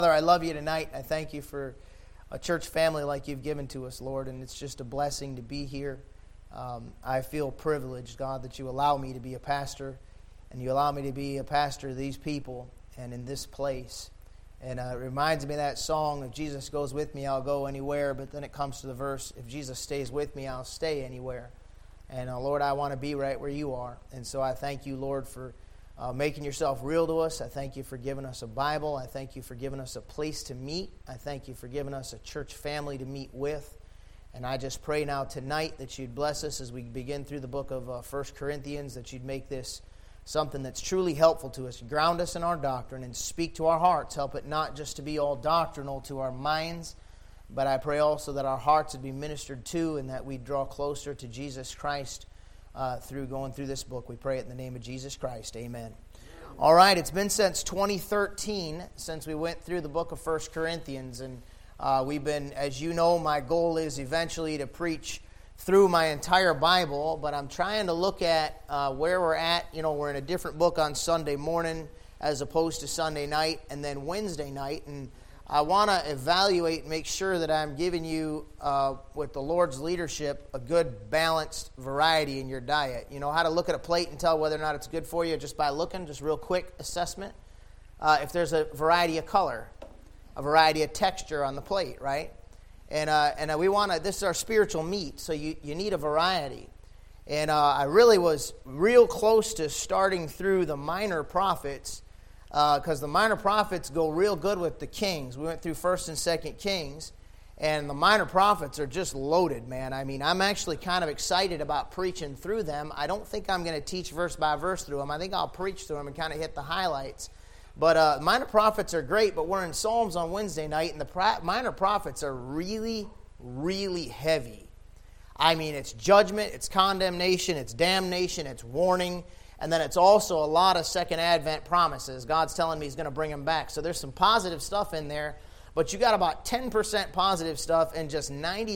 Father, I love you tonight. I thank you for a church family like you've given to us, Lord, and it's just a blessing to be here. I feel privileged, God, that you allow me to be a pastor, and you allow me to be a pastor to these people and in this place. And it reminds me of that song, if Jesus goes with me, I'll go anywhere, but then it comes to the verse, if Jesus stays with me, I'll stay anywhere. And Lord, I want to be right where you are. And so I thank you, Lord, for making yourself real to us. I thank you for giving us a Bible. I thank you for giving us a place to meet. I thank you for giving us a church family to meet with. And I just pray now tonight that you'd bless us as we begin through the book of 1 Corinthians, that you'd make this something that's truly helpful to us. Ground us in our doctrine and speak to our hearts. Help it not just to be all doctrinal to our minds, but I pray also that our hearts would be ministered to and that we'd draw closer to Jesus Christ through going through this book. We pray it in the name of Jesus Christ. Amen. All right, it's been since 2013 since we went through the book of 1 Corinthians, and we've been, as you know, my goal is eventually to preach through my entire Bible, but I'm trying to look at where we're at. You know, we're in a different book on Sunday morning as opposed to Sunday night and then Wednesday night, and I want to evaluate, make sure that I'm giving you, with the Lord's leadership, a good balanced variety in your diet. You know how to look at a plate and tell whether or not it's good for you just by looking, just real quick assessment. If there's a variety of color, a variety of texture on the plate, right? And we want to, this is our spiritual meat, so you need a variety. And I really was real close to starting through the minor prophets, because the minor prophets go real good with the kings. We went through 1st and 2nd Kings, and the minor prophets are just loaded, man. I mean, I'm actually kind of excited about preaching through them. I don't think I'm going to teach verse by verse through them. I think I'll preach through them and kind of hit the highlights. But minor prophets are great, but we're in Psalms on Wednesday night, and the minor prophets are really, really heavy. I mean, it's judgment, it's condemnation, it's damnation, it's warning. And then it's also a lot of second advent promises. God's telling me he's going to bring them back. So there's some positive stuff in there, but you got about 10% positive stuff and just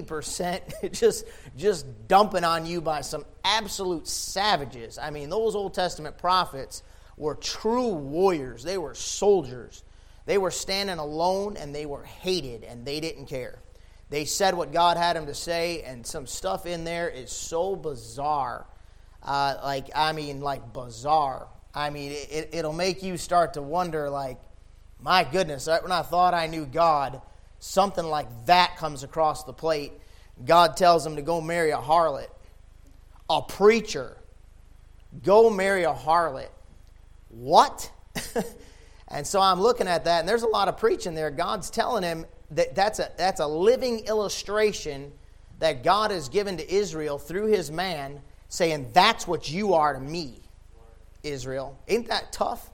90% just dumping on you by some absolute savages. I mean, those Old Testament prophets were true warriors. They were soldiers. They were standing alone and they were hated and they didn't care. They said what God had them to say, and some stuff in there is so bizarre. Like bizarre. I mean, it'll make you start to wonder, like, my goodness, when I thought I knew God, something like that comes across the plate. God tells him to go marry a harlot. A preacher. Go marry a harlot. What? And so I'm looking at that, and there's a lot of preaching there. God's telling him that's a living illustration that God has given to Israel through his man, saying, that's what you are to me, Israel. Ain't that tough?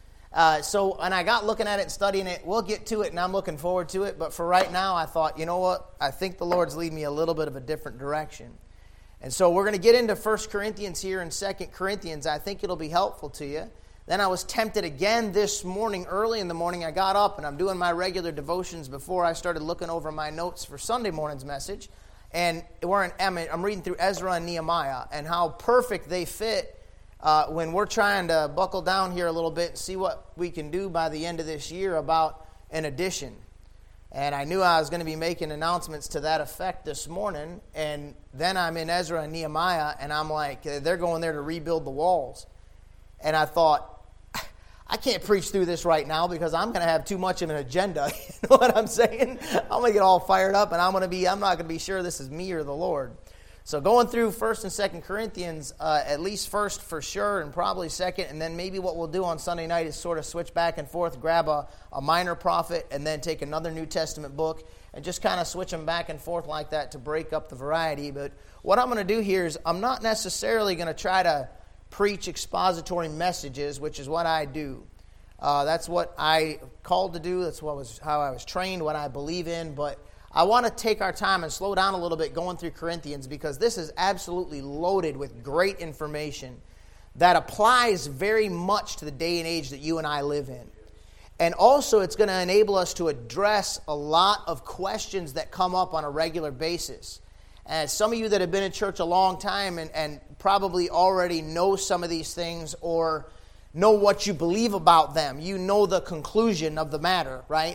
And I got looking at it and studying it. We'll get to it, and I'm looking forward to it. But for right now, I thought, you know what? I think the Lord's leading me a little bit of a different direction. And so we're going to get into 1 Corinthians here and 2 Corinthians. I think it'll be helpful to you. Then I was tempted again this morning, early in the morning. I got up, and I'm doing my regular devotions before I started looking over my notes for Sunday morning's message. And I'm reading through Ezra and Nehemiah and how perfect they fit when we're trying to buckle down here a little bit and see what we can do by the end of this year about an addition. And I knew I was going to be making announcements to that effect this morning. And then I'm in Ezra and Nehemiah, and I'm like, they're going there to rebuild the walls. And I thought, I can't preach through this right now because I'm going to have too much of an agenda. You know what I'm saying? I'm going to get all fired up, and I'm not going to be sure this is me or the Lord. So going through 1st and 2nd Corinthians, at least first for sure, and probably second, and then maybe what we'll do on Sunday night is sort of switch back and forth, grab a minor prophet, and then take another New Testament book, and just kind of switch them back and forth like that to break up the variety. But what I'm going to do here is I'm not necessarily going to try to preach expository messages, which is what I do. That's what I called to do. That's how I was trained, what I believe in. But I want to take our time and slow down a little bit going through Corinthians, because this is absolutely loaded with great information that applies very much to the day and age that you and I live in. And also it's going to enable us to address a lot of questions that come up on a regular basis. And some of you that have been in church a long time and probably already know some of these things or know what you believe about them. You know the conclusion of the matter, right?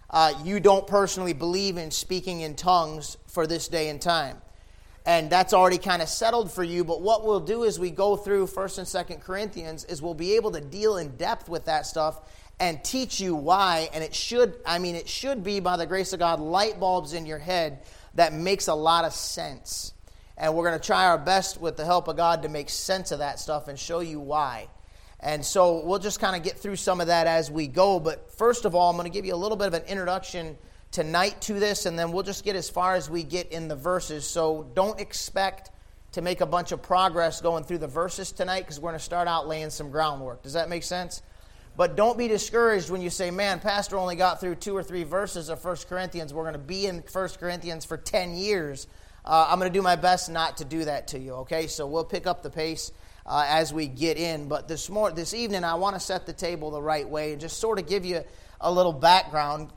you don't personally believe in speaking in tongues for this day and time. And that's already kind of settled for you. But what we'll do as we go through 1st and 2nd Corinthians is we'll be able to deal in depth with that stuff and teach you why. And it should be, by the grace of God, light bulbs in your head that makes a lot of sense. And we're going to try our best with the help of God to make sense of that stuff and show you why. And so we'll just kind of get through some of that as we go. But first of all, I'm going to give you a little bit of an introduction tonight to this, and then we'll just get as far as we get in the verses. So don't expect to make a bunch of progress going through the verses tonight, because we're going to start out laying some groundwork. Does that make sense? But don't be discouraged when you say, man, Pastor only got through 2 or 3 verses of 1 Corinthians. We're going to be in 1 Corinthians for 10 years. I'm going to do my best not to do that to you, okay? So we'll pick up the pace as we get in. But this evening, I want to set the table the right way and just sort of give you a little background.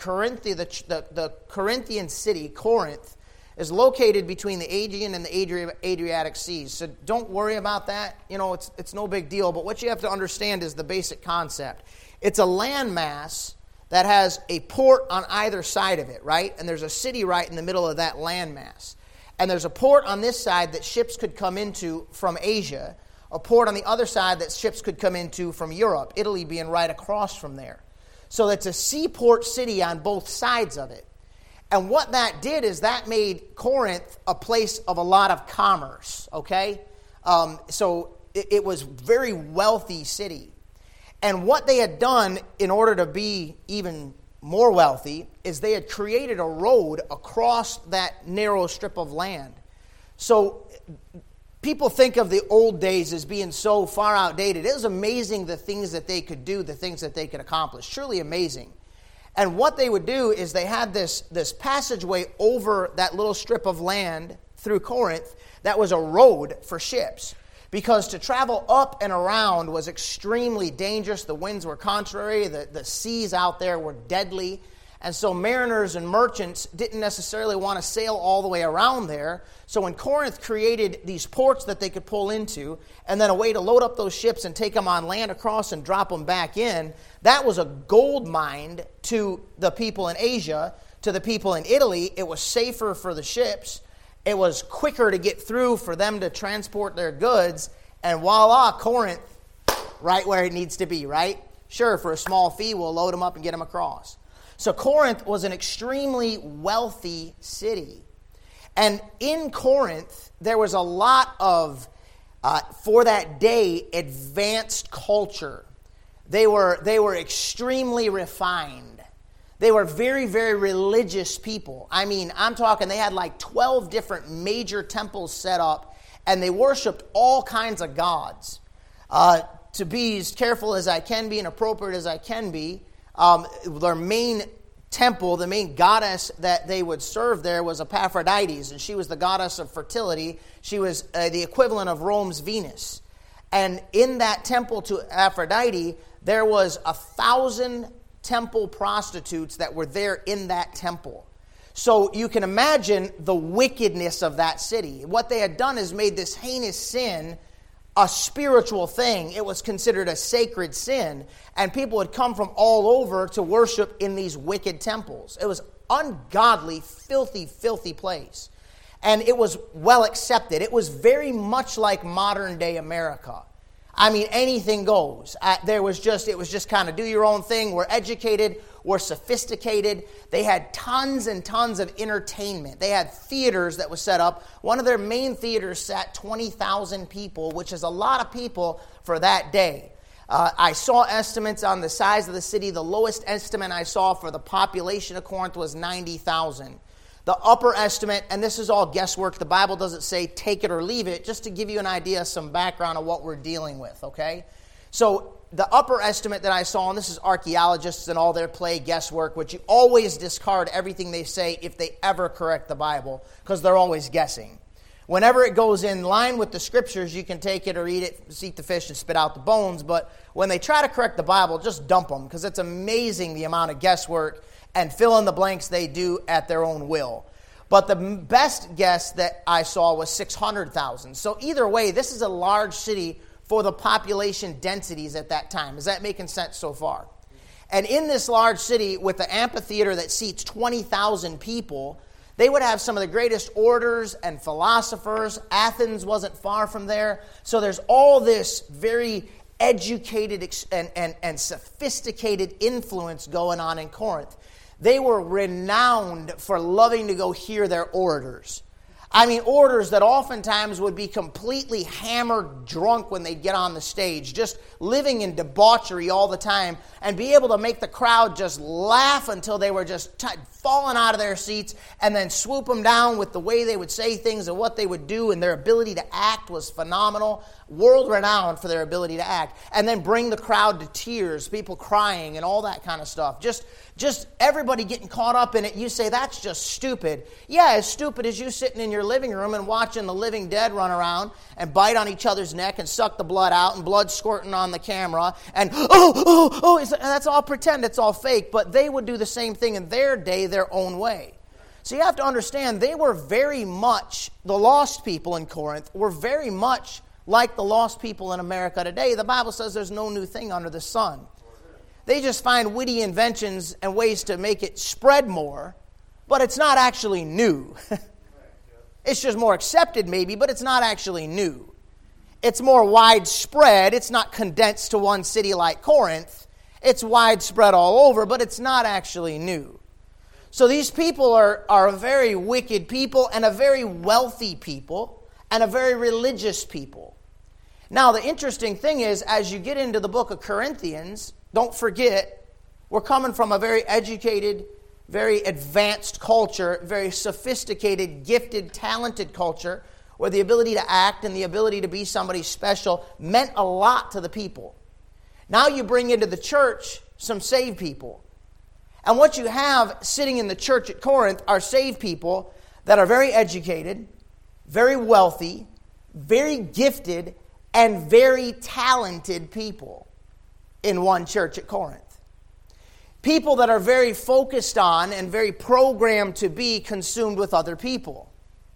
The Corinthian city, Corinth, is located between the Aegean and the Adriatic Seas. So don't worry about that. You know, it's no big deal. But what you have to understand is the basic concept. It's a landmass that has a port on either side of it, right? And there's a city right in the middle of that landmass. And there's a port on this side that ships could come into from Asia, a port on the other side that ships could come into from Europe, Italy being right across from there. So it's a seaport city on both sides of it. And what that did is that made Corinth a place of a lot of commerce, okay? So it was a very wealthy city. And what they had done in order to be even more wealthy is they had created a road across that narrow strip of land. So people think of the old days as being so far outdated. It was amazing the things that they could do, the things that they could accomplish. Truly amazing. And what they would do is they had this passageway over that little strip of land through Corinth that was a road for ships. Because to travel up and around was extremely dangerous. The winds were contrary. The seas out there were deadly. And so mariners and merchants didn't necessarily want to sail all the way around there. So when Corinth created these ports that they could pull into, and then a way to load up those ships and take them on land across and drop them back in, that was a gold mine to the people in Asia, to the people in Italy. It was safer for the ships. It was quicker to get through for them to transport their goods. And voila, Corinth, right where it needs to be, right? Sure, for a small fee, we'll load them up and get them across. So Corinth was an extremely wealthy city. And in Corinth, there was a lot of, for that day, advanced culture. They were extremely refined. They were very, very religious people. I mean, I'm talking, they had like 12 different major temples set up, and they worshipped all kinds of gods. To be as careful as I can be and appropriate as I can be, their main temple, the main goddess that they would serve there was Epaphrodites, and she was the goddess of fertility. She was the equivalent of Rome's Venus. And in that temple to Aphrodite, there was 1,000 temple prostitutes that were there in that temple. So you can imagine the wickedness of that city. What they had done is made this heinous sin a spiritual thing. It was considered a sacred sin, and people would come from all over to worship in these wicked temples. It was ungodly, filthy, filthy place. And it was well accepted. It was very much like modern day America. I mean, anything goes. It was just kind of do your own thing. We're educated. We're sophisticated. They had tons and tons of entertainment. They had theaters that was set up. One of their main theaters sat 20,000 people, which is a lot of people for that day. I saw estimates on the size of the city. The lowest estimate I saw for the population of Corinth was 90,000. The upper estimate, and this is all guesswork, the Bible doesn't say take it or leave it, just to give you an idea, some background of what we're dealing with, okay? So the upper estimate that I saw, and this is archaeologists and all their play guesswork, which you always discard everything they say if they ever correct the Bible, because they're always guessing. Whenever it goes in line with the Scriptures, you can take it or eat it, eat the fish and spit out the bones, but when they try to correct the Bible, just dump them, because it's amazing the amount of guesswork and fill in the blanks they do at their own will. But the best guess that I saw was 600,000. So either way, this is a large city for the population densities at that time. Is that making sense so far? And in this large city with the amphitheater that seats 20,000 people, they would have some of the greatest orators and philosophers. Athens wasn't far from there. So there's all this very educated and sophisticated influence going on in Corinth. They were renowned for loving to go hear their orators. I mean, orators that oftentimes would be completely hammered drunk when they'd get on the stage, just living in debauchery all the time, and be able to make the crowd just laugh until they were just falling out of their seats, and then swoop them down with the way they would say things and what they would do, and their ability to act was phenomenal, world-renowned for their ability to act, and then bring the crowd to tears, people crying and all that kind of stuff. Just everybody getting caught up in it. You say, that's just stupid. Yeah, as stupid as you sitting in your living room and watching the living dead run around and bite on each other's neck and suck the blood out and blood squirting on the camera. And, that's all pretend. It's all fake. But they would do the same thing in their day, their own way. So you have to understand, they were very much, the lost people in Corinth were very much like the lost people in America today. The Bible says there's no new thing under the sun. They just find witty inventions and ways to make it spread more, but it's not actually new. It's just more accepted maybe, but it's not actually new. It's more widespread. It's not condensed to one city like Corinth. It's widespread all over, but it's not actually new. So these people are a very wicked people and a very wealthy people and a very religious people. Now, the interesting thing is, as you get into the book of Corinthians, don't forget, we're coming from a very educated, very advanced culture, very sophisticated, gifted, talented culture, where the ability to act and the ability to be somebody special meant a lot to the people. Now you bring into the church some saved people. And what you have sitting in the church at Corinth are saved people that are very educated, very wealthy, very gifted, and very talented people in one church at Corinth. People that are very focused on and very programmed to be consumed with other people.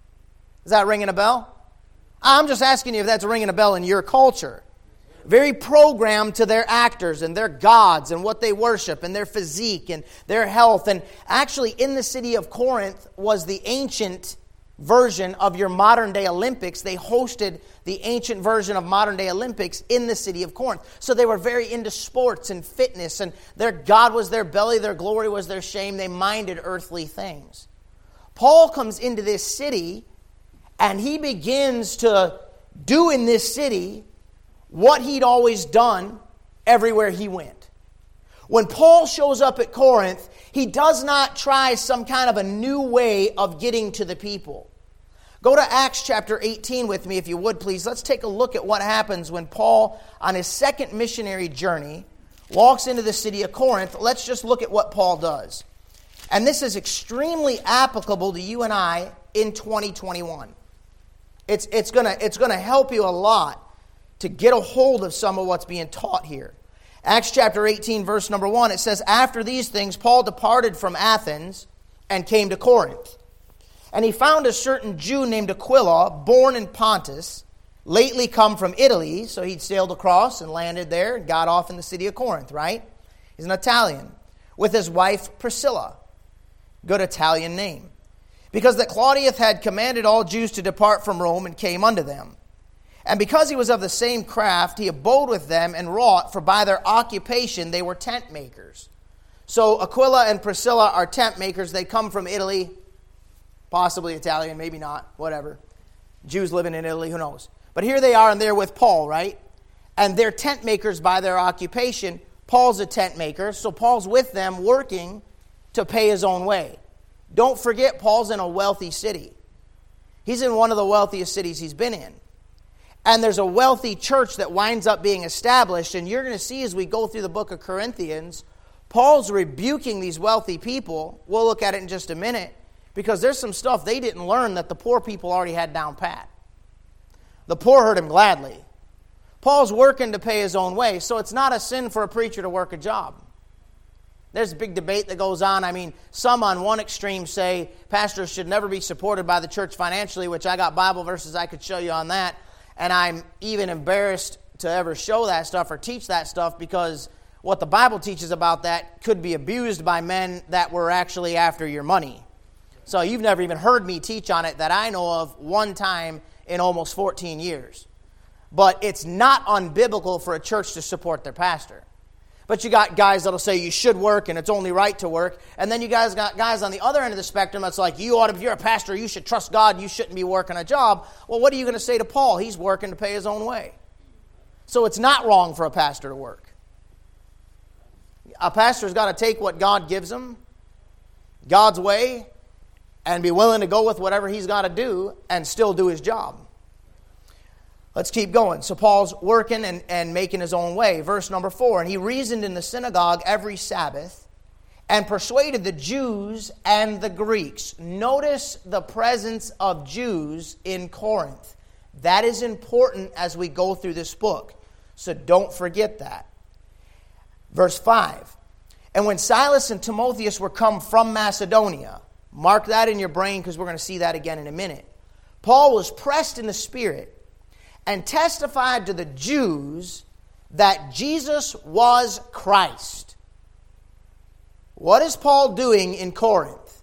Is that ringing a bell? I'm just asking you if that's ringing a bell in your culture. Very programmed to their actors and their gods and what they worship and their physique and their health. And actually in the city of Corinth was the ancient version of your modern day Olympics. They hosted the ancient version of modern day Olympics in the city of Corinth. So they were very into sports and fitness, and their God was their belly, their glory was their shame. They minded earthly things. Paul comes into this city and he begins to do in this city what he'd always done everywhere he went. When Paul shows up at Corinth, he does not try some kind of a new way of getting to the people. Go to Acts chapter 18 with me, if you would, please. Let's take a look at what happens when Paul, on his second missionary journey, walks into the city of Corinth. Let's just look at what Paul does. And this is extremely applicable to you and I in 2021. It's going to help you a lot to get a hold of some of what's being taught here. Acts chapter 18, verse number 1, it says, "After these things, Paul departed from Athens and came to Corinth. And he found a certain Jew named Aquila, born in Pontus, lately come from Italy." So he'd sailed across and landed there and got off in the city of Corinth, right? He's an Italian. With his wife Priscilla. Good Italian name. Because that Claudius had commanded all Jews to depart from Rome and came unto them. And because he was of the same craft, he abode with them and wrought, for by their occupation they were tent makers. So Aquila and Priscilla are tent makers. They come from Italy, possibly Italian, maybe not, whatever. Jews living in Italy, who knows. But here they are, and they're with Paul, right? And they're tent makers by their occupation. Paul's a tent maker, so Paul's with them working to pay his own way. Don't forget, Paul's in a wealthy city. He's in one of the wealthiest cities he's been in. And there's a wealthy church that winds up being established. And you're going to see as we go through the book of Corinthians, Paul's rebuking these wealthy people. We'll look at it in just a minute. Because there's some stuff they didn't learn that the poor people already had down pat. The poor heard him gladly. Paul's working to pay his own way. So it's not a sin for a preacher to work a job. There's a big debate that goes on. I mean, some on one extreme say pastors should never be supported by the church financially, which I got Bible verses I could show you on that. And I'm even embarrassed to ever show that stuff or teach that stuff because what the Bible teaches about that could be abused by men that were actually after your money. So you've never even heard me teach on it that I know of one time in almost 14 years. But it's not unbiblical for a church to support their pastor. But you got guys that'll say you should work and it's only right to work. And then you guys got guys on the other end of the spectrum that's like, if you're a pastor, you should trust God, you shouldn't be working a job. Well, what are you going to say to Paul? He's working to pay his own way. So it's not wrong for a pastor to work. A pastor's got to take what God gives him, God's way, and be willing to go with whatever he's got to do and still do his job. Let's keep going. So Paul's working and making his own way. Verse number 4, and he reasoned in the synagogue every Sabbath and persuaded the Jews and the Greeks. Notice the presence of Jews in Corinth. That is important as we go through this book. So don't forget that. Verse 5, and when Silas and Timotheus were come from Macedonia, mark that in your brain because we're going to see that again in a minute. Paul was pressed in the Spirit and testified to the Jews that Jesus was Christ. What is Paul doing in Corinth?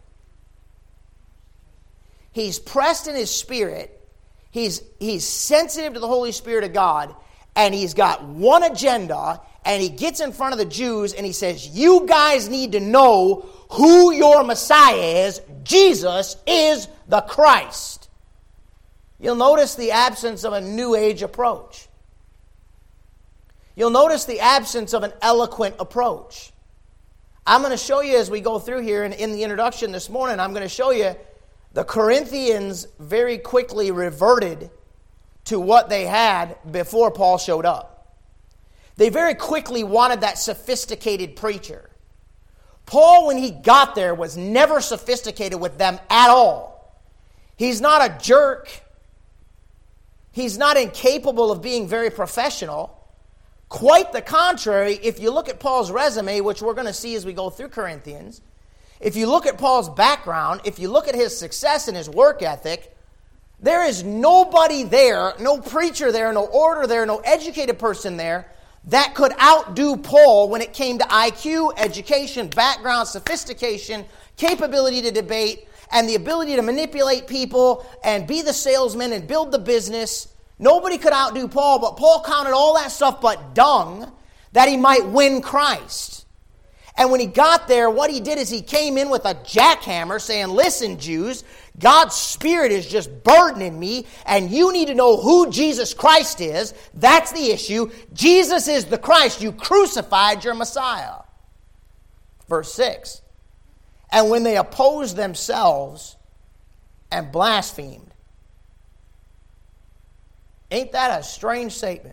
He's pressed in his spirit. He's sensitive to the Holy Spirit of God, and he's got one agenda, and he gets in front of the Jews and he says, you guys need to know who your Messiah is. Jesus is the Christ. You'll notice the absence of a New Age approach. You'll notice the absence of an eloquent approach. I'm going to show you as we go through here, and in the introduction this morning, I'm going to show you the Corinthians very quickly reverted to what they had before Paul showed up. They very quickly wanted that sophisticated preacher. Paul, when he got there, was never sophisticated with them at all. He's not a jerk. He's not incapable of being very professional. Quite the contrary, if you look at Paul's resume, which we're going to see as we go through Corinthians, if you look at Paul's background, if you look at his success and his work ethic, there is nobody there, no preacher there, no orator there, no educated person there that could outdo Paul when it came to IQ, education, background, sophistication, capability to debate, and the ability to manipulate people and be the salesman and build the business. Nobody could outdo Paul, but Paul counted all that stuff but dung that he might win Christ. And when he got there, what he did is he came in with a jackhammer saying, listen, Jews, God's Spirit is just burdening me, and you need to know who Jesus Christ is. That's the issue. Jesus is the Christ. You crucified your Messiah. Verse 6. And when they opposed themselves and blasphemed. Ain't that a strange statement?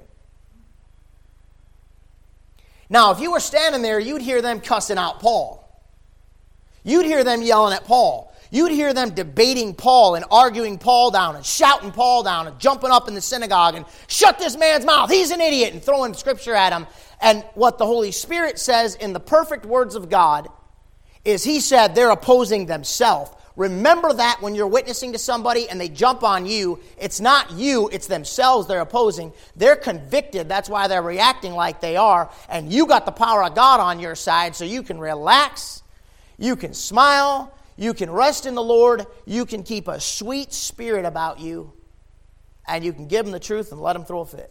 Now, if you were standing there, you'd hear them cussing out Paul. You'd hear them yelling at Paul. You'd hear them debating Paul and arguing Paul down and shouting Paul down and jumping up in the synagogue and shut this man's mouth, he's an idiot, and throwing scripture at him. And what the Holy Spirit says in the perfect words of God is he said they're opposing themselves. Remember that when you're witnessing to somebody and they jump on you, it's not you, it's themselves they're opposing. They're convicted, that's why they're reacting like they are, and you got the power of God on your side so you can relax, you can smile, you can rest in the Lord, you can keep a sweet spirit about you, and you can give them the truth and let them throw a fit.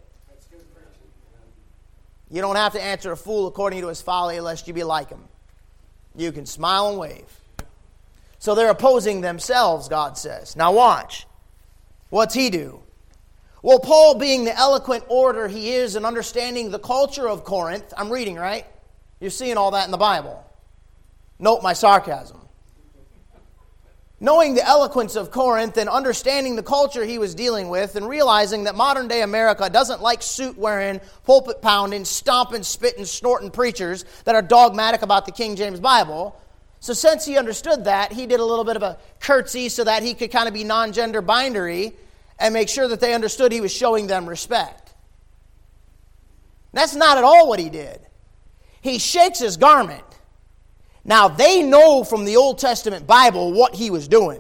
You don't have to answer a fool according to his folly lest you be like him. You can smile and wave. So they're opposing themselves, God says. Now watch. What's he do? Well, Paul, being the eloquent orator he is and understanding the culture of Corinth, I'm reading, right? You're seeing all that in the Bible. Note my sarcasm. Knowing the eloquence of Corinth and understanding the culture he was dealing with and realizing that modern day America doesn't like suit-wearing, pulpit-pounding, stomping, spitting, snorting preachers that are dogmatic about the King James Bible. So since he understood that, he did a little bit of a curtsy so that he could kind of be non-gender binary and make sure that they understood he was showing them respect. That's not at all what he did. He shakes his garment. Now, they know from the Old Testament Bible what he was doing.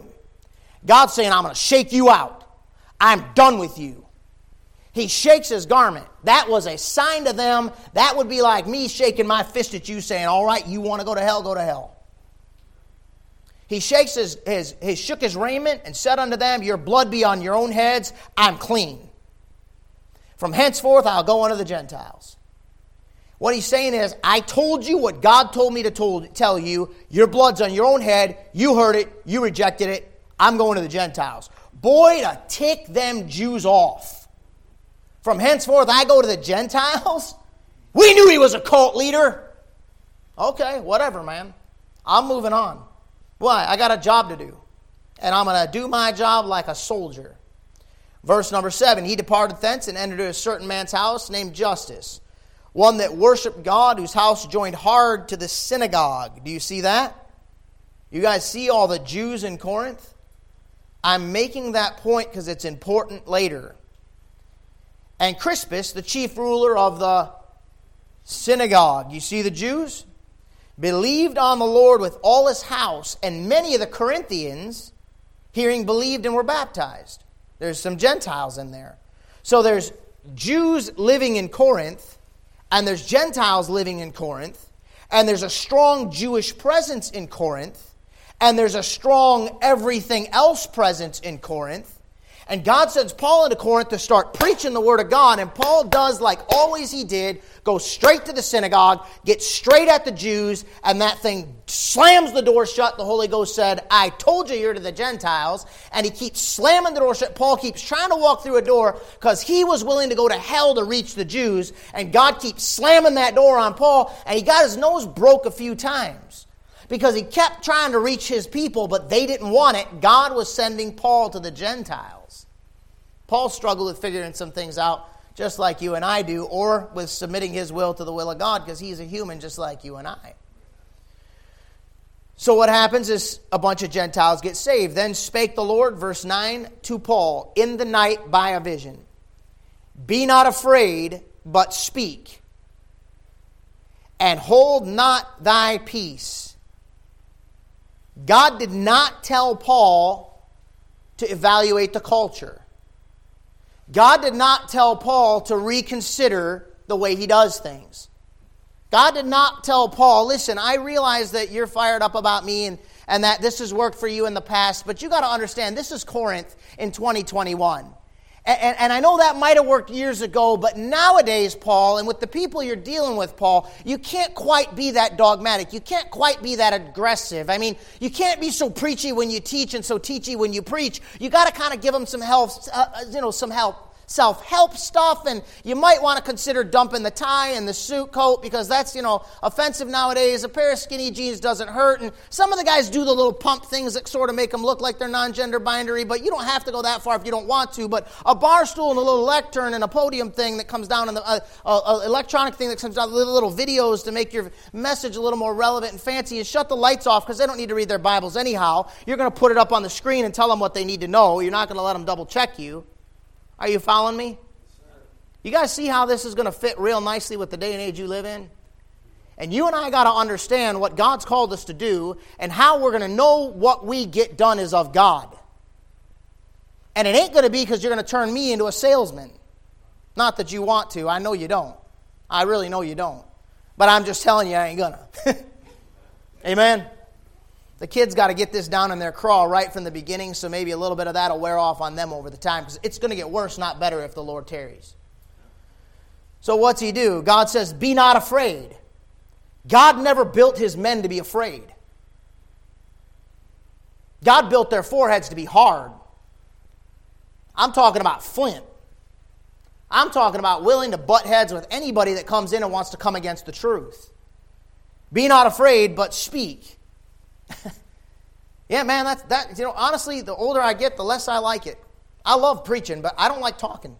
God's saying, I'm going to shake you out. I'm done with you. He shakes his garment. That was a sign to them. That would be like me shaking my fist at you saying, all right, you want to go to hell, go to hell. He shook his raiment and said unto them, your blood be on your own heads, I'm clean. From henceforth I'll go unto the Gentiles. What he's saying is, I told you what God told me to tell you. Your blood's on your own head. You heard it. You rejected it. I'm going to the Gentiles. Boy, to tick them Jews off. From henceforth I go to the Gentiles? We knew he was a cult leader. Okay, whatever, man. I'm moving on. Why? I got a job to do. And I'm going to do my job like a soldier. Verse number 7. He departed thence and entered a certain man's house named Justus, one that worshiped God, whose house joined hard to the synagogue. Do you see that? You guys see all the Jews in Corinth? I'm making that point because it's important later. And Crispus, the chief ruler of the synagogue, you see the Jews? Believed on the Lord with all his house, and many of the Corinthians, hearing, believed and were baptized. There's some Gentiles in there. So there's Jews living in Corinth, and there's Gentiles living in Corinth, and there's a strong Jewish presence in Corinth, and there's a strong everything else presence in Corinth. And God sends Paul into Corinth to start preaching the Word of God. And Paul does like always he did, go straight to the synagogue, get straight at the Jews, and that thing slams the door shut. The Holy Ghost said, I told you you're to the Gentiles. And he keeps slamming the door shut. Paul keeps trying to walk through a door because he was willing to go to hell to reach the Jews. And God keeps slamming that door on Paul. And he got his nose broke a few times because he kept trying to reach his people, but they didn't want it. God was sending Paul to the Gentiles. Paul struggled with figuring some things out just like you and I do, or with submitting his will to the will of God, because he's a human just like you and I. So what happens is a bunch of Gentiles get saved. Then spake the Lord, verse 9, to Paul in the night by a vision. Be not afraid, but speak, and hold not thy peace. God did not tell Paul to evaluate the culture. God did not tell Paul to reconsider the way he does things. God did not tell Paul, listen, I realize that you're fired up about me and that this has worked for you in the past, but you got to understand, this is Corinth in 2021. And I know that might have worked years ago, but nowadays, Paul, and with the people you're dealing with, Paul, you can't quite be that dogmatic. You can't quite be that aggressive. I mean, you can't be so preachy when you teach and so teachy when you preach. You got to kind of give them some help, self-help stuff, and you might want to consider dumping the tie and the suit coat because that's, offensive nowadays. A pair of skinny jeans doesn't hurt, and some of the guys do the little pump things that sort of make them look like they're non-gender binary, but you don't have to go that far if you don't want to. But a bar stool and a little lectern and a podium thing that comes down, and the electronic thing that comes down, little videos to make your message a little more relevant and fancy, and shut the lights off because they don't need to read their Bibles anyhow. You're going to put it up on the screen and tell them what they need to know. You're not going to let them double check you. Are you following me? You guys see how this is going to fit real nicely with the day and age you live in? And you and I got to understand what God's called us to do and how we're going to know what we get done is of God. And it ain't going to be because you're going to turn me into a salesman. Not that you want to. I know you don't. I really know you don't. But I'm just telling you I ain't going to. Amen? The kids got to get this down in their craw right from the beginning, so maybe a little bit of that will wear off on them over the time, because it's going to get worse, not better, if the Lord tarries. So what's he do? God says, be not afraid. God never built his men to be afraid. God built their foreheads to be hard. I'm talking about flint. I'm talking about willing to butt heads with anybody that comes in and wants to come against the truth. Be not afraid, but speak. Yeah, man, that. Honestly, the older I get, the less I like it. I love preaching, but I don't like talking.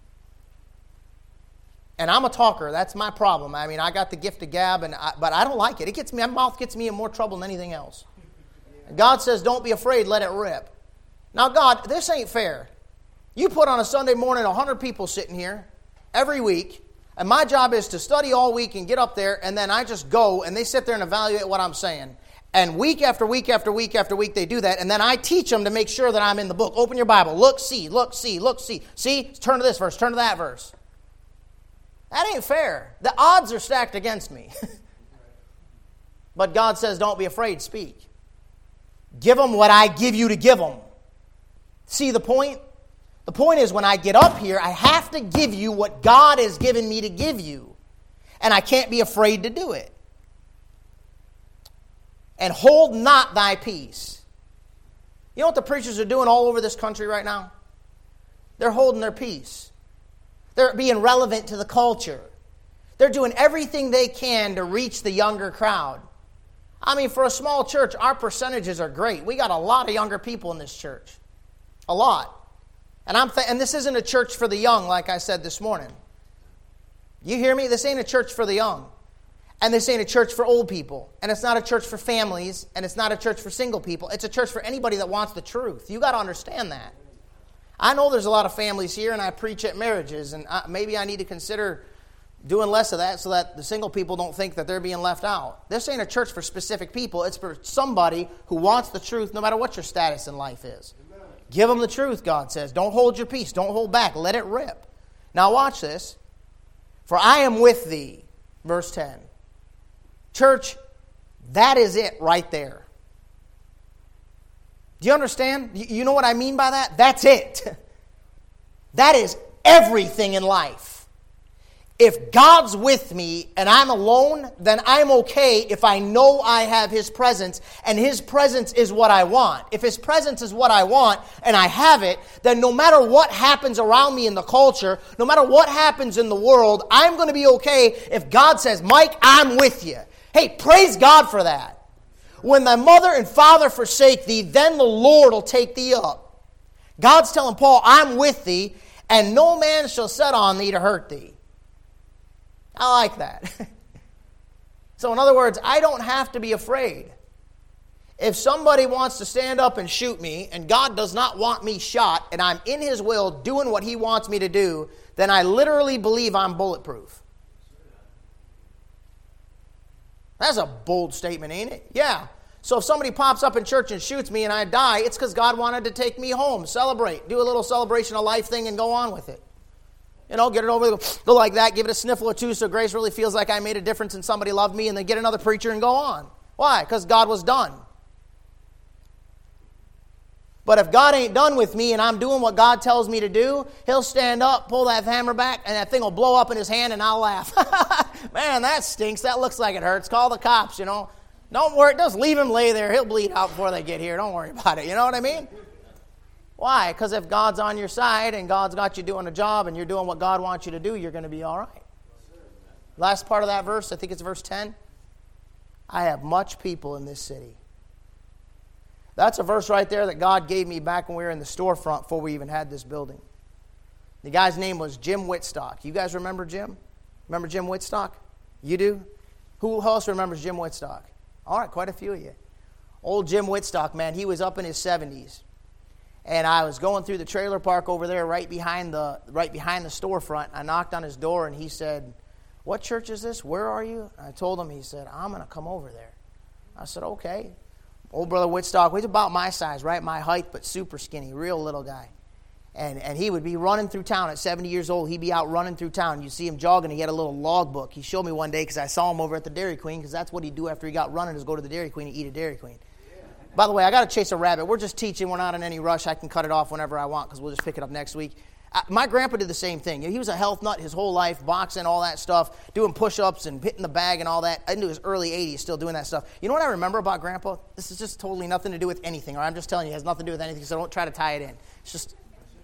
And I'm a talker. That's my problem. I mean, I got the gift of gab, but I don't like it. My mouth gets me in more trouble than anything else. God says, don't be afraid, let it rip. Now, God, this ain't fair. You put on a Sunday morning 100 people sitting here every week, and my job is to study all week and get up there, and then I just go, and they sit there and evaluate what I'm saying. And week after week after week after week, they do that. And then I teach them to make sure that I'm in the book. Open your Bible. Look, see, look, see, look, see. See? Turn to this verse. Turn to that verse. That ain't fair. The odds are stacked against me. But God says, don't be afraid, speak. Give them what I give you to give them. See the point? The point is when I get up here, I have to give you what God has given me to give you. And I can't be afraid to do it. And hold not thy peace. You know what the preachers are doing all over this country right now? They're holding their peace. They're being relevant to the culture. They're doing everything they can to reach the younger crowd. I mean, for a small church, our percentages are great. We got a lot of younger people in this church. A lot. And this isn't a church for the young, like I said this morning. You hear me? This ain't a church for the young. And this ain't a church for old people. And it's not a church for families. And it's not a church for single people. It's a church for anybody that wants the truth. You got to understand that. I know there's a lot of families here, and I preach at marriages. And maybe I need to consider doing less of that so that the single people don't think that they're being left out. This ain't a church for specific people. It's for somebody who wants the truth no matter what your status in life is. Amen. Give them the truth, God says. Don't hold your peace. Don't hold back. Let it rip. Now watch this. For I am with thee. Verse 10. Church, that is it right there. Do you understand? You know what I mean by that? That's it. That is everything in life. If God's with me and I'm alone, then I'm okay if I know I have His presence, and His presence is what I want. If His presence is what I want and I have it, then no matter what happens around me in the culture, no matter what happens in the world, I'm going to be okay if God says, Mike, I'm with you. Hey, praise God for that. When thy mother and father forsake thee, then the Lord will take thee up. God's telling Paul, I'm with thee, and no man shall set on thee to hurt thee. I like that. So in other words, I don't have to be afraid. If somebody wants to stand up and shoot me, and God does not want me shot, and I'm in His will doing what He wants me to do, then I literally believe I'm bulletproof. That's a bold statement, ain't it? Yeah. So if somebody pops up in church and shoots me and I die, it's because God wanted to take me home, celebrate, do a little celebration of life thing and go on with it. You know, get it over, go like that, give it a sniffle or two so grace really feels like I made a difference and somebody loved me, and then get another preacher and go on. Why? Because God was done. But if God ain't done with me and I'm doing what God tells me to do, He'll stand up, pull that hammer back, and that thing will blow up in His hand and I'll laugh. Man, that stinks. That looks like it hurts. Call the cops, you know. Don't worry. Just leave him lay there. He'll bleed out before they get here. Don't worry about it. You know what I mean? Why? Because if God's on your side and God's got you doing a job and you're doing what God wants you to do, you're going to be all right. Last part of that verse, I think it's verse 10. I have much people in this city. That's a verse right there that God gave me back when we were in the storefront before we even had this building. The guy's name was Jim Whitstock. You guys remember Jim? Remember Jim Whitstock? You do? Who else remembers Jim Whitstock? All right, quite a few of you. Old Jim Whitstock, man, he was up in his 70s. And I was going through the trailer park over there right behind the storefront. I knocked on his door and he said, "What church is this? Where are you?" And I told him, he said, "I'm going to come over there." I said, "Okay." Old brother Whitstock, he's about my size, right? My height, but super skinny, real little guy. And he would be running through town at 70 years old. He'd be out running through town. You see him jogging. He had a little log book. He showed me one day because I saw him over at the Dairy Queen, because that's what he'd do after he got running, is go to the Dairy Queen and eat a Dairy Queen. By the way, I got to chase a rabbit. We're just teaching. We're not in any rush. I can cut it off whenever I want because we'll just pick it up next week. My grandpa did the same thing. He was a health nut his whole life, boxing, all that stuff, doing push-ups and hitting the bag and all that. Into his early 80s, still doing that stuff. You know what I remember about Grandpa? This is just totally nothing to do with anything. Or I'm just telling you, it has nothing to do with anything, so don't try to tie it in. It's just,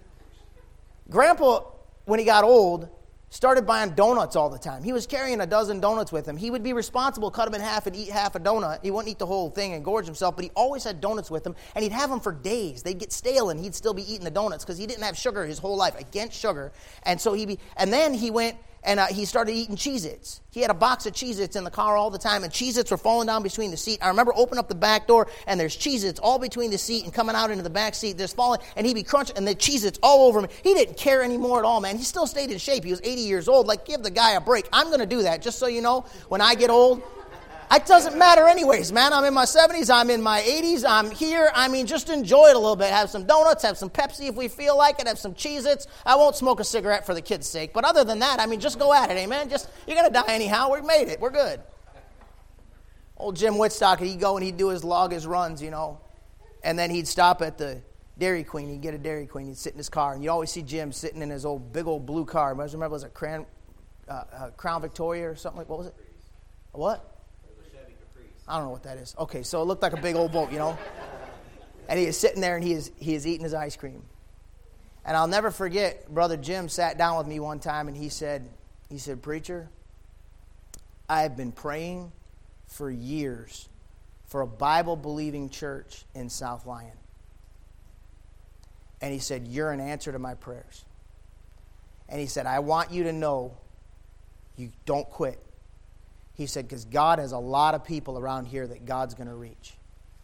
Grandpa, when he got old, started buying donuts all the time. He was carrying a dozen donuts with him. He would be responsible, cut them in half and eat half a donut. He wouldn't eat the whole thing and gorge himself, but he always had donuts with him, and he'd have them for days. They'd get stale, and he'd still be eating the donuts because he didn't have sugar his whole life, against sugar. And so then he went and he started eating Cheez-Its. He had a box of Cheez-Its in the car all the time, and Cheez-Its were falling down between the seat. I remember opening up the back door, and there's Cheez-Its all between the seat and coming out into the back seat. There's falling, and he'd be crunching, and the Cheez-Its all over him. He didn't care anymore at all, man. He still stayed in shape. He was 80 years old. Like, give the guy a break. I'm going to do that, just so you know, when I get old. It doesn't matter anyways, man. I'm in my 70s. I'm in my 80s. I'm here. I mean, just enjoy it a little bit. Have some donuts. Have some Pepsi if we feel like it. Have some Cheez-Its. I won't smoke a cigarette for the kids' sake. But other than that, I mean, just go at it, amen? You're going to die anyhow. We made it. We're good. Old Jim Whitstock, he'd go and he'd do his runs, And then he'd stop at the Dairy Queen. He'd get a Dairy Queen. He'd sit in his car. And you always see Jim sitting in his big old blue car. I remember it was a Crown Victoria or something like, what was it? A what? I don't know what that is. Okay, so it looked like a big old boat, And he is sitting there and he is eating his ice cream. And I'll never forget, Brother Jim sat down with me one time and he said, "Preacher, I have been praying for years for a Bible-believing church in South Lyon." And he said, "You're an answer to my prayers." And he said, "I want you to know you don't quit." He said, because God has a lot of people around here that God's going to reach.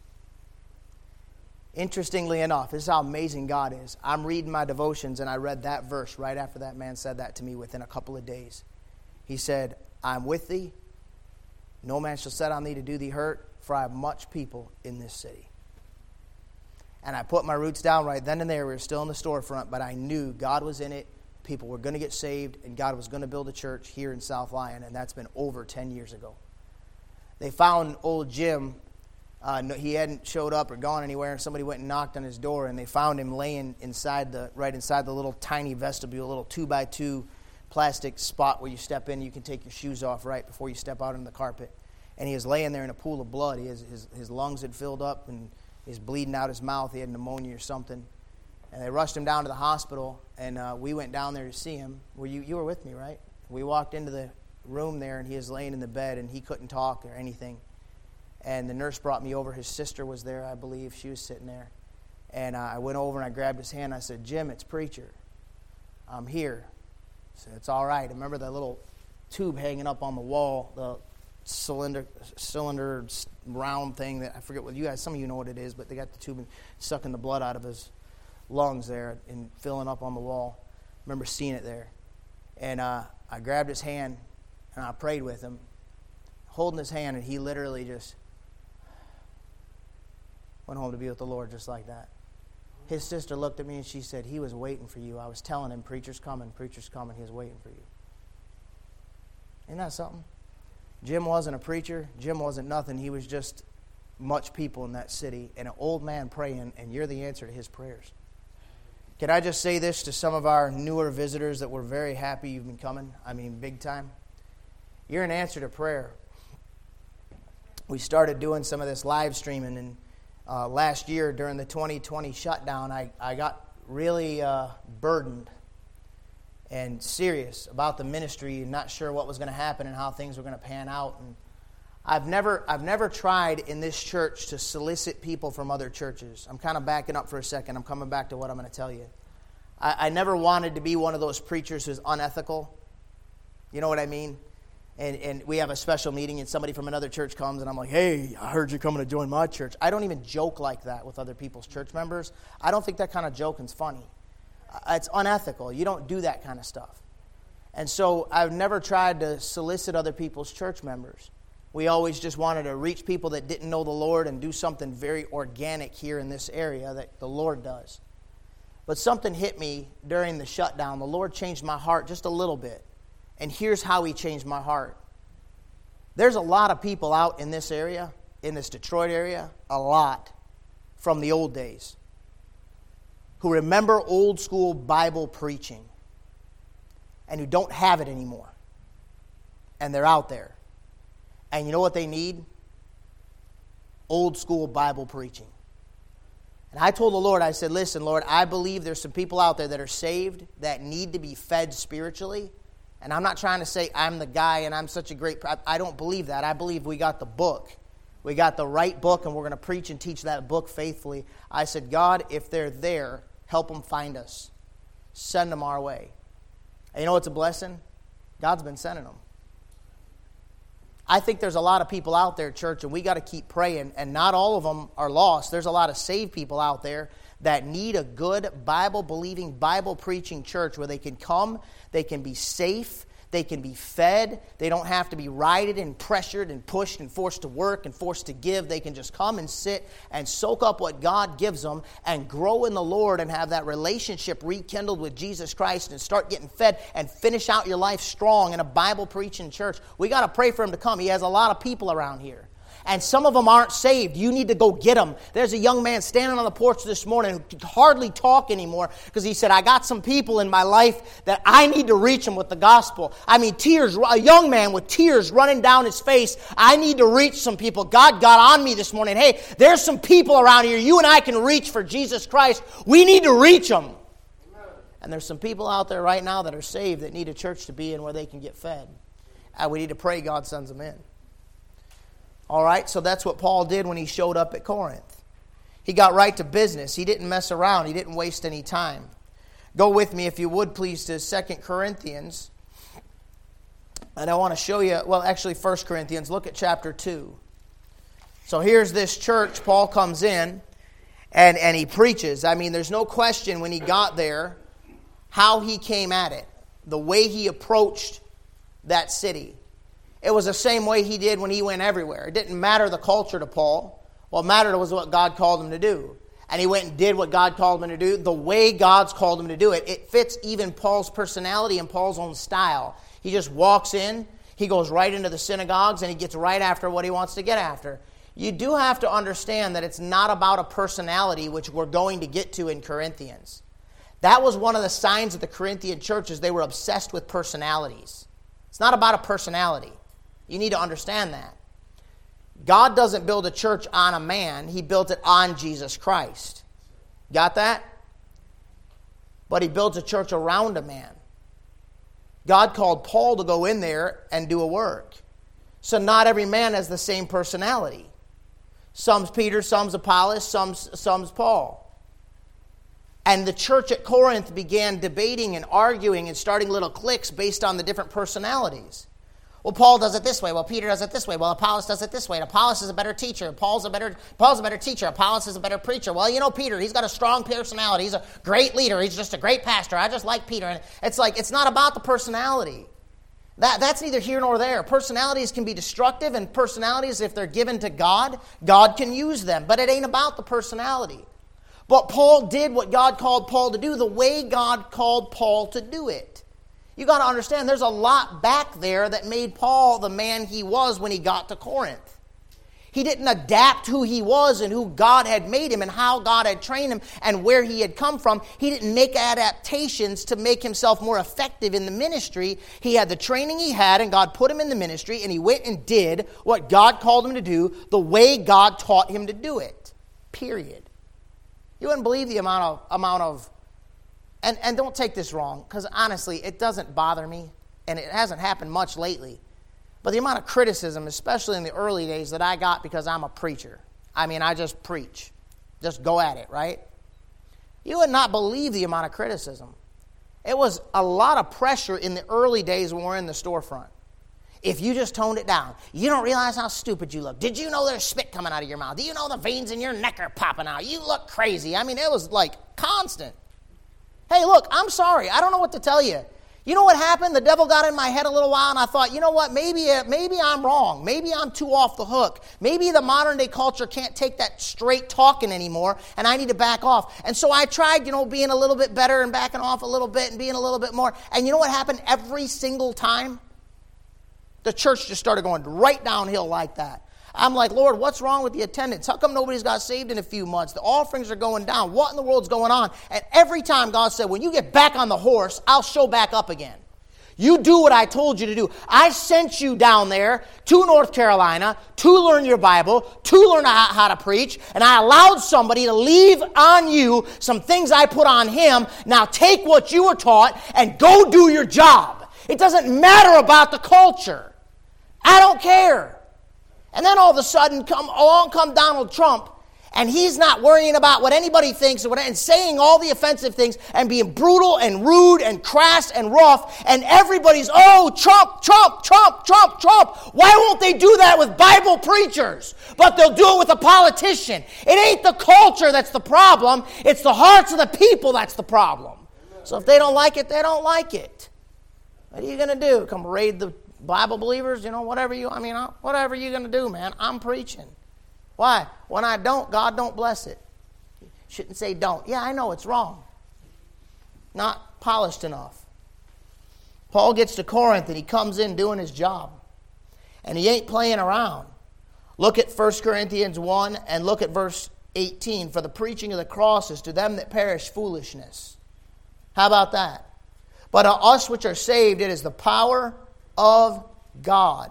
Interestingly enough, this is how amazing God is. I'm reading my devotions, and I read that verse right after that man said that to me within a couple of days. He said, "I'm with thee. No man shall set on thee to do thee hurt, for I have much people in this city." And I put my roots down right then and there. We were still in the storefront, but I knew God was in it. People were going to get saved, and God was going to build a church here in South Lyon, and that's been over 10 years ago. They found old Jim. He hadn't showed up or gone anywhere, and somebody went and knocked on his door, and they found him laying right inside the little tiny vestibule, a little 2x2 plastic spot where you step in. You can take your shoes off right before you step out on the carpet. And he was laying there in a pool of blood. His lungs had filled up, and he was bleeding out his mouth. He had pneumonia or something. And they rushed him down to the hospital, and we went down there to see him. You were with me, right? We walked into the room there, and he was laying in the bed, and he couldn't talk or anything. And the nurse brought me over. His sister was there, I believe. She was sitting there. And I went over, and I grabbed his hand. I said, "Jim, it's Preacher. I'm here." I said, "It's all right." I remember that little tube hanging up on the wall, the cylinder round thing that I forget what you guys, some of you know what it is, but they got the tube and sucking the blood out of his lungs there and filling up on the wall. I remember seeing it there. And I grabbed his hand and I prayed with him, holding his hand, and he literally just went home to be with the Lord just like that. His sister looked at me and she said, "He was waiting for you. I was telling him, preacher's coming, preacher's coming. He was waiting for you." Isn't that something? Jim wasn't a preacher. Jim wasn't nothing. He was just much people in that city and an old man praying, and you're the answer to his prayers. Can I just say this to some of our newer visitors that we're very happy you've been coming? I mean, big time. You're an answer to prayer. We started doing some of this live streaming, and last year during the 2020 shutdown, I got really burdened and serious about the ministry and not sure what was going to happen and how things were going to pan out. And I've never tried in this church to solicit people from other churches. I'm kind of backing up for a second. I'm coming back to what I'm going to tell you. I never wanted to be one of those preachers who's unethical. You know what I mean? And we have a special meeting and somebody from another church comes and I'm like, "Hey, I heard you're coming to join my church." I don't even joke like that with other people's church members. I don't think that kind of joking's funny. It's unethical. You don't do that kind of stuff. And so I've never tried to solicit other people's church members. We always just wanted to reach people that didn't know the Lord and do something very organic here in this area that the Lord does. But something hit me during the shutdown. The Lord changed my heart just a little bit. And here's how He changed my heart. There's a lot of people out in this area, in this Detroit area, a lot, from the old days, who remember old school Bible preaching and who don't have it anymore. And they're out there. And you know what they need? Old school Bible preaching. And I told the Lord, I said, "Listen, Lord, I believe there's some people out there that are saved that need to be fed spiritually. And I'm not trying to say I'm the guy and I'm such a great... I don't believe that. I believe we got the book. We got the right book, and we're going to preach and teach that book faithfully." I said, "God, if they're there, help them find us. Send them our way." And you know what's a blessing? God's been sending them. I think there's a lot of people out there, church, and we got to keep praying, and not all of them are lost. There's a lot of saved people out there that need a good Bible-believing, Bible-preaching church where they can come, they can be safe, They can be fed. They don't have to be rioted and pressured and pushed and forced to work and forced to give. They can just come and sit and soak up what God gives them and grow in the Lord and have that relationship rekindled with Jesus Christ and start getting fed and finish out your life strong in a Bible-preaching church. We got to pray for him to come. He has a lot of people around here. And some of them aren't saved. You need to go get them. There's a young man standing on the porch this morning who could hardly talk anymore because he said, I got some people in my life that I need to reach them with the gospel. I mean, tears, a young man with tears running down his face. I need to reach some people. God got on me this morning. Hey, there's some people around here you and I can reach for Jesus Christ. We need to reach them. Amen. And there's some people out there right now that are saved that need a church to be in where they can get fed. And we need to pray God sends them in. All right, so that's what Paul did when he showed up at Corinth. He got right to business. He didn't mess around. He didn't waste any time. Go with me, if you would, please, to 2 Corinthians. And I want to show you, well, actually 1 Corinthians. Look at chapter 2. So here's this church. Paul comes in and he preaches. I mean, there's no question when he got there how he came at it, the way he approached that city. It was the same way he did when he went everywhere. It didn't matter the culture to Paul. What mattered was what God called him to do. And he went and did what God called him to do, the way God's called him to do it. It fits even Paul's personality and Paul's own style. He just walks in, he goes right into the synagogues, and he gets right after what he wants to get after. You do have to understand that it's not about a personality, which we're going to get to in Corinthians. That was one of the signs of the Corinthian churches. They were obsessed with personalities. It's not about a personality. You need to understand that. God doesn't build a church on a man. He built it on Jesus Christ. Got that? But he builds a church around a man. God called Paul to go in there and do a work. So not every man has the same personality. Some's Peter, some's Apollos, some's Paul. And the church at Corinth began debating and arguing and starting little cliques based on the different personalities. Well, Paul does it this way. Well, Peter does it this way. Well, Apollos does it this way. And Apollos is a better teacher. Paul's a better teacher. Apollos is a better preacher. Well, you know, Peter, he's got a strong personality. He's a great leader. He's just a great pastor. I just like Peter. And it's like, it's not about the personality. That's neither here nor there. Personalities can be destructive, and personalities, if they're given to God, God can use them. But it ain't about the personality. But Paul did what God called Paul to do, the way God called Paul to do it. You got to understand, there's a lot back there that made Paul the man he was when he got to Corinth. He didn't adapt who he was and who God had made him and how God had trained him and where he had come from. He didn't make adaptations to make himself more effective in the ministry. He had the training he had, and God put him in the ministry, and he went and did what God called him to do the way God taught him to do it. Period. You wouldn't believe the amount of and don't take this wrong, because honestly, it doesn't bother me, and it hasn't happened much lately. But the amount of criticism, especially in the early days, that I got because I'm a preacher. I mean, I just preach. Just go at it, right? You would not believe the amount of criticism. It was a lot of pressure in the early days when we're in the storefront. If you just toned it down, you don't realize how stupid you look. Did you know there's spit coming out of your mouth? Do you know the veins in your neck are popping out? You look crazy. I mean, it was like constant. Hey, look, I'm sorry. I don't know what to tell you. You know what happened? The devil got in my head a little while, and I thought, you know what? Maybe I'm wrong. Maybe I'm too off the hook. Maybe the modern day culture can't take that straight talking anymore, and I need to back off. And so I tried, being a little bit better and backing off a little bit and being a little bit more. And you know what happened every single time? The church just started going right downhill like that. I'm like, Lord, what's wrong with the attendance? How come nobody's got saved in a few months? The offerings are going down. What in the world's going on? And every time God said, when you get back on the horse, I'll show back up again. You do what I told you to do. I sent you down there to North Carolina to learn your Bible, to learn how to preach, and I allowed somebody to leave on you some things I put on him. Now take what you were taught and go do your job. It doesn't matter about the culture. I don't care. And then all of a sudden, along come Donald Trump, and he's not worrying about what anybody thinks and saying all the offensive things and being brutal and rude and crass and rough, and everybody's, oh, Trump, Trump, Trump, Trump, Trump. Why won't they do that with Bible preachers? But they'll do it with a politician. It ain't the culture that's the problem. It's the hearts of the people that's the problem. So if they don't like it, they don't like it. What are you going to do? Come raid the Bible believers? Whatever you're going to do, man. I'm preaching. Why? When I don't, God don't bless it. Shouldn't say don't. Yeah, I know it's wrong. Not polished enough. Paul gets to Corinth and he comes in doing his job. And he ain't playing around. Look at 1 Corinthians 1 and look at verse 18. For the preaching of the cross is to them that perish foolishness. How about that? But to us which are saved, it is the power of God.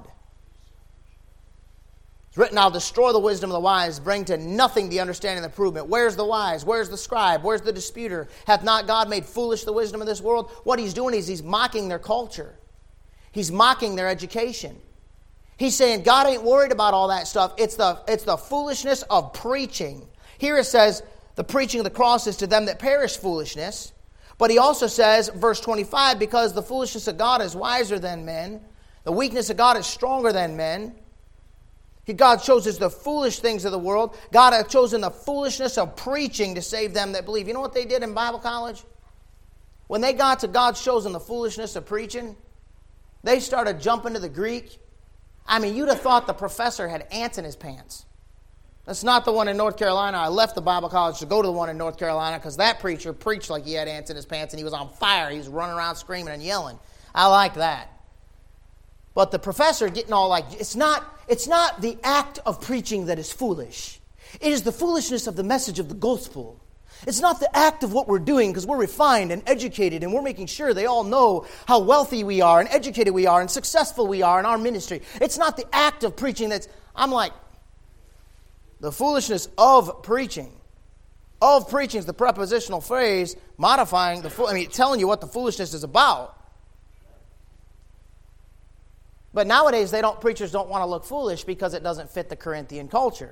It's written, I'll destroy the wisdom of the wise, bring to nothing the understanding and the prudent. Where's the wise? Where's the scribe? Where's the disputer? Hath not God made foolish the wisdom of this world? What he's doing is he's mocking their culture. He's mocking their education. He's saying God ain't worried about all that stuff. It's the foolishness of preaching. Here it says, the preaching of the cross is to them that perish foolishness. But he also says, verse 25, because the foolishness of God is wiser than men, the weakness of God is stronger than men. God chooses the foolish things of the world. God has chosen the foolishness of preaching to save them that believe. You know what they did in Bible college? When they got to God's chosen the foolishness of preaching, they started jumping to the Greek. I mean, you'd have thought the professor had ants in his pants. That's not the one in North Carolina. I left the Bible college to go to the one in North Carolina because that preacher preached like he had ants in his pants and he was on fire. He was running around screaming and yelling. I like that. But the professor getting all like, it's not the act of preaching that is foolish. It is the foolishness of the message of the gospel. It's not the act of what we're doing because we're refined and educated and we're making sure they all know how wealthy we are and educated we are and successful we are in our ministry. It's not the act of preaching I'm like, the foolishness of preaching. Of preaching is the prepositional phrase modifying telling you what the foolishness is about. But nowadays, preachers don't want to look foolish because it doesn't fit the Corinthian culture.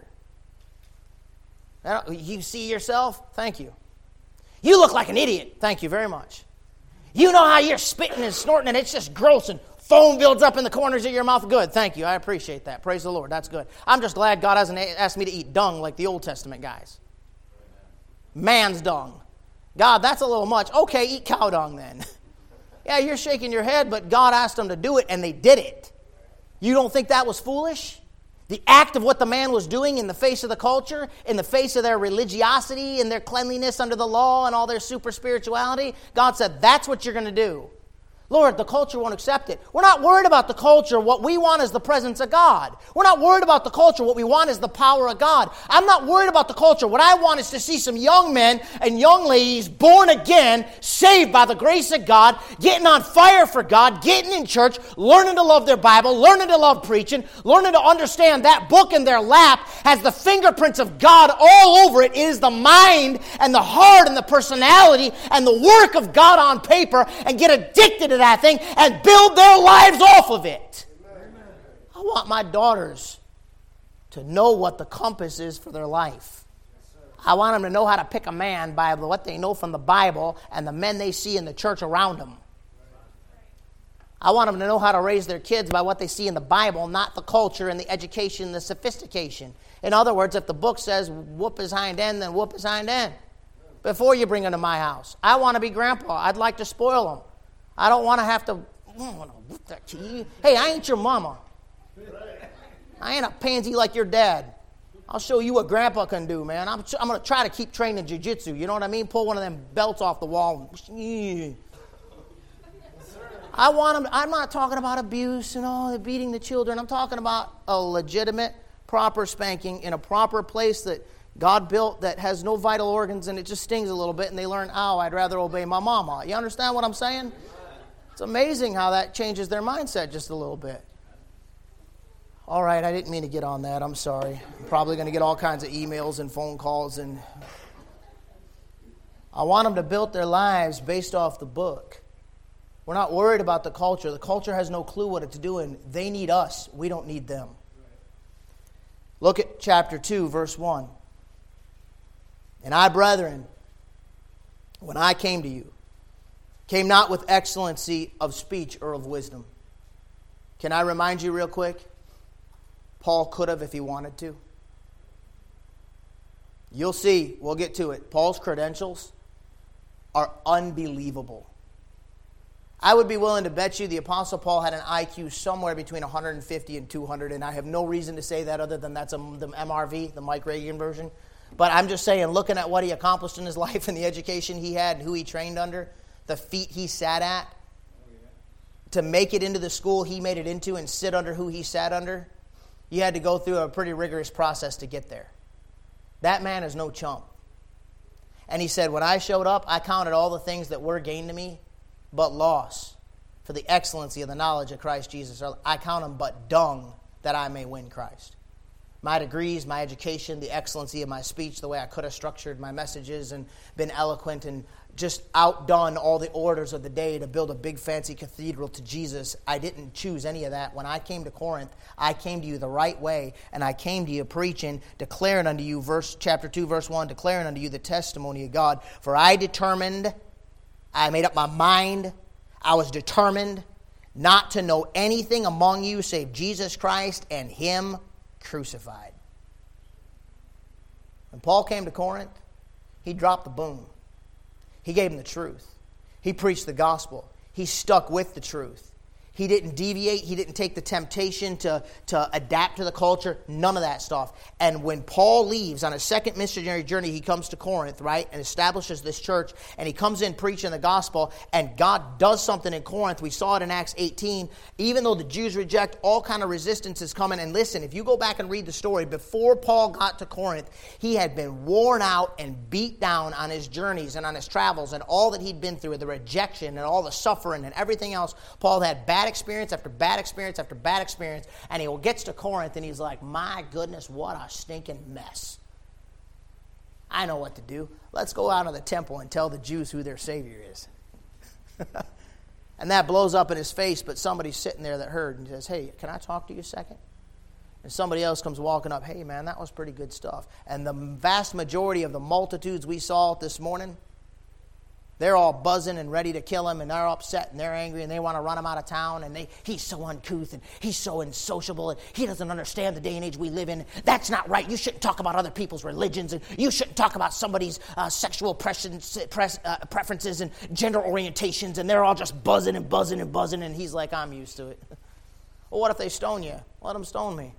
You see yourself? Thank you. You look like an idiot. Thank you very much. You know how you're spitting and snorting and it's just gross and foam builds up in the corners of your mouth? Good. Thank you. I appreciate that. Praise the Lord. That's good. I'm just glad God hasn't asked me to eat dung like the Old Testament guys. Man's dung. God, that's a little much. Okay, eat cow dung then. Yeah, you're shaking your head, but God asked them to do it and they did it. You don't think that was foolish? The act of what the man was doing in the face of the culture, in the face of their religiosity and their cleanliness under the law and all their super spirituality, God said, that's what you're going to do. Lord, the culture won't accept it. We're not worried about the culture. What we want is the presence of God. We're not worried about the culture. What we want is the power of God. I'm not worried about the culture. What I want is to see some young men and young ladies born again, saved by the grace of God, getting on fire for God, getting in church, learning to love their Bible, learning to love preaching, learning to understand that book in their lap has the fingerprints of God all over it. It is the mind and the heart and the personality and the work of God on paper, and get addicted to that thing and build their lives off of it. Amen. I want my daughters to know what the compass is for their life. I want them to know how to pick a man by what they know from the Bible and the men they see in the church around them. I want them to know how to raise their kids by what they see in the Bible, not the culture and the education and the sophistication. In other words, if the book says whoop his hind end, then whoop his hind end. Before you bring them to my house. I want to be grandpa. I'd like to spoil them. I don't want to have to whoop that to you. Hey, I ain't your mama. I ain't a pansy like your dad. I'll show you what grandpa can do, man. I'm going to try to keep training jiu-jitsu. You know what I mean? Pull one of them belts off the wall. I want them. I'm not talking about abuse and beating the children. I'm talking about a legitimate, proper spanking in a proper place that God built that has no vital organs and it just stings a little bit and they learn, I'd rather obey my mama. You understand what I'm saying? It's amazing how that changes their mindset just a little bit. All right, I didn't mean to get on that. I'm sorry. I'm probably going to get all kinds of emails and phone calls. And I want them to build their lives based off the book. We're not worried about the culture. The culture has no clue what it's doing. They need us. We don't need them. Look at chapter 2, verse 1. And I, brethren, when I came to you, came not with excellency of speech or of wisdom. Can I remind you real quick? Paul could have if he wanted to. You'll see, we'll get to it. Paul's credentials are unbelievable. I would be willing to bet you the Apostle Paul had an IQ somewhere between 150 and 200, and I have no reason to say that other than that's the MRV, the Mike Reagan version. But I'm just saying, looking at what he accomplished in his life and the education he had and who he trained under, the feet he sat at, to make it into the school he made it into and sit under who he sat under, you had to go through a pretty rigorous process to get there. That man is no chump. And he said, when I showed up, I counted all the things that were gain to me, but loss for the excellency of the knowledge of Christ Jesus. I count them but dung that I may win Christ. My degrees, my education, the excellency of my speech, the way I could have structured my messages and been eloquent and just outdone all the orders of the day to build a big fancy cathedral to Jesus. I didn't choose any of that. When I came to Corinth, I came to you the right way, and I came to you preaching, declaring unto you, chapter 2, verse 1, declaring unto you the testimony of God. For I made up my mind, I was determined not to know anything among you save Jesus Christ and Him crucified. When Paul came to Corinth, he dropped the boom. He gave them the truth. He preached the gospel. He stuck with the truth. He didn't deviate. He didn't take the temptation to adapt to the culture. None of that stuff. And when Paul leaves on his second missionary journey, he comes to Corinth, right, and establishes this church. And he comes in preaching the gospel. And God does something in Corinth. We saw it in Acts 18. Even though the Jews reject, all kind of resistance is coming. And listen, if you go back and read the story, before Paul got to Corinth, he had been worn out and beat down on his journeys and on his travels and all that he'd been through, the rejection and all the suffering and everything else. Paul had bad experience after bad experience after bad experience, and he gets to Corinth and he's like, my goodness, what a stinking mess. I know what to do. Let's go out of the temple and tell the Jews who their Savior is. And that blows up in his face, but somebody's sitting there that heard and says, hey, can I talk to you a second? And somebody else comes walking up, hey man, that was pretty good stuff. And the vast majority of the multitudes we saw this morning, they're all buzzing and ready to kill him, and they're upset and they're angry and they want to run him out of town, and he's so uncouth and he's so unsociable and he doesn't understand the day and age we live in. That's not right. You shouldn't talk about other people's religions, and you shouldn't talk about somebody's sexual preferences and gender orientations, and they're all just buzzing and buzzing and buzzing, and he's like, I'm used to it. Well, what if they stone you? Let them stone me.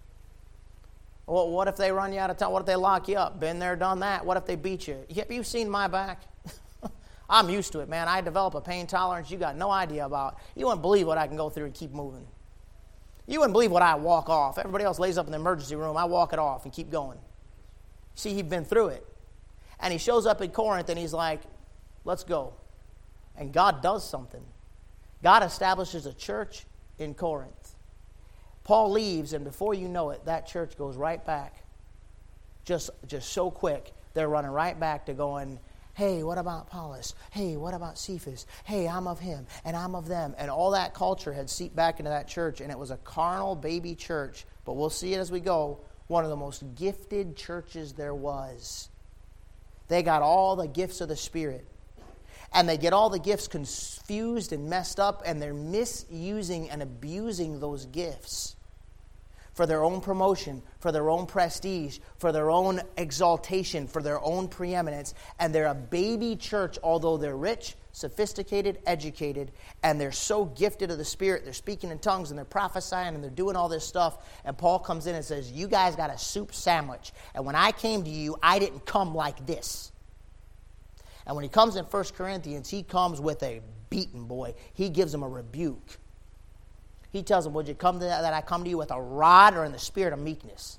Well, what if they run you out of town? What if they lock you up? Been there, done that. What if they beat you? You've seen my back. I'm used to it, man. I develop a pain tolerance you got no idea about. You wouldn't believe what I can go through and keep moving. You wouldn't believe what I walk off. Everybody else lays up in the emergency room. I walk it off and keep going. See, he'd been through it. And he shows up in Corinth and he's like, let's go. And God does something. God establishes a church in Corinth. Paul leaves, and before you know it, that church goes right back. Just so quick. They're running right back to going, hey, what about Apollos? Hey, what about Cephas? Hey, I'm of him, and I'm of them. And all that culture had seeped back into that church, and it was a carnal baby church. But we'll see it as we go. One of the most gifted churches there was. They got all the gifts of the Spirit. And they get all the gifts confused and messed up, and they're misusing and abusing those gifts for their own promotion, for their own prestige, for their own exaltation, for their own preeminence. And they're a baby church, although they're rich, sophisticated, educated, and they're so gifted of the Spirit. They're speaking in tongues, and they're prophesying, and they're doing all this stuff. And Paul comes in and says, you guys got a soup sandwich. And when I came to you, I didn't come like this. And when he comes in 1 Corinthians, he comes with a beating, boy. He gives them a rebuke. He tells them, would you come to that I come to you with a rod or in the spirit of meekness?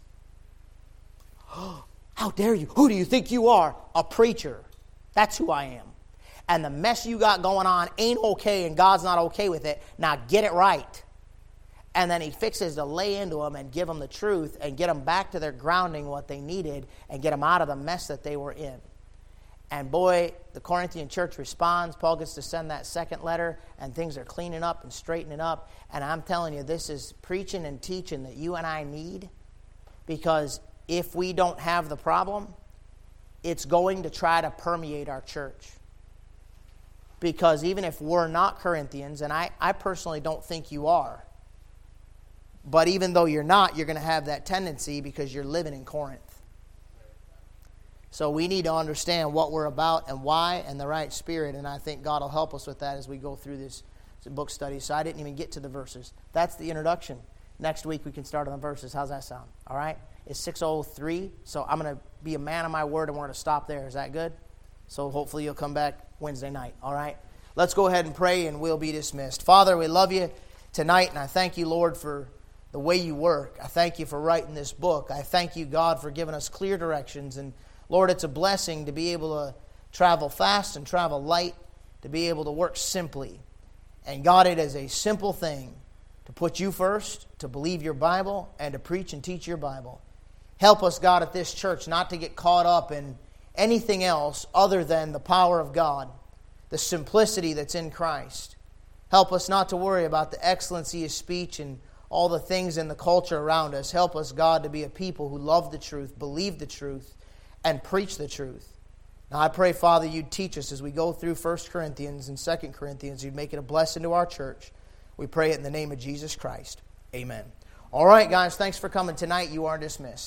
How dare you? Who do you think you are? A preacher. That's who I am. And the mess you got going on ain't okay, and God's not okay with it. Now get it right. And then he fixes to lay into them and give them the truth and get them back to their grounding, what they needed, and get them out of the mess that they were in. And boy, the Corinthian church responds. Paul gets to send that second letter, and things are cleaning up and straightening up. And I'm telling you, this is preaching and teaching that you and I need, because if we don't have the problem, it's going to try to permeate our church. Because even if we're not Corinthians, and I personally don't think you are, but even though you're not, you're going to have that tendency because you're living in Corinth. So we need to understand what we're about and why and the right spirit, and I think God will help us with that as we go through this book study. So I didn't even get to the verses. That's the introduction. Next week we can start on the verses. How's that sound? All right? It's 6:03, so I'm going to be a man of my word and we're going to stop there. Is that good? So hopefully you'll come back Wednesday night. All right? Let's go ahead and pray and we'll be dismissed. Father, we love you tonight, and I thank you, Lord, for the way you work. I thank you for writing this book. I thank you, God, for giving us clear directions. And Lord, it's a blessing to be able to travel fast and travel light, to be able to work simply. And God, it is a simple thing to put you first, to believe your Bible, and to preach and teach your Bible. Help us, God, at this church not to get caught up in anything else other than the power of God, the simplicity that's in Christ. Help us not to worry about the excellency of speech and all the things in the culture around us. Help us, God, to be a people who love the truth, believe the truth, and preach the truth. Now I pray, Father, you'd teach us as we go through 1 Corinthians and 2 Corinthians. You'd make it a blessing to our church. We pray it in the name of Jesus Christ. Amen. All right, guys, thanks for coming tonight. You are dismissed.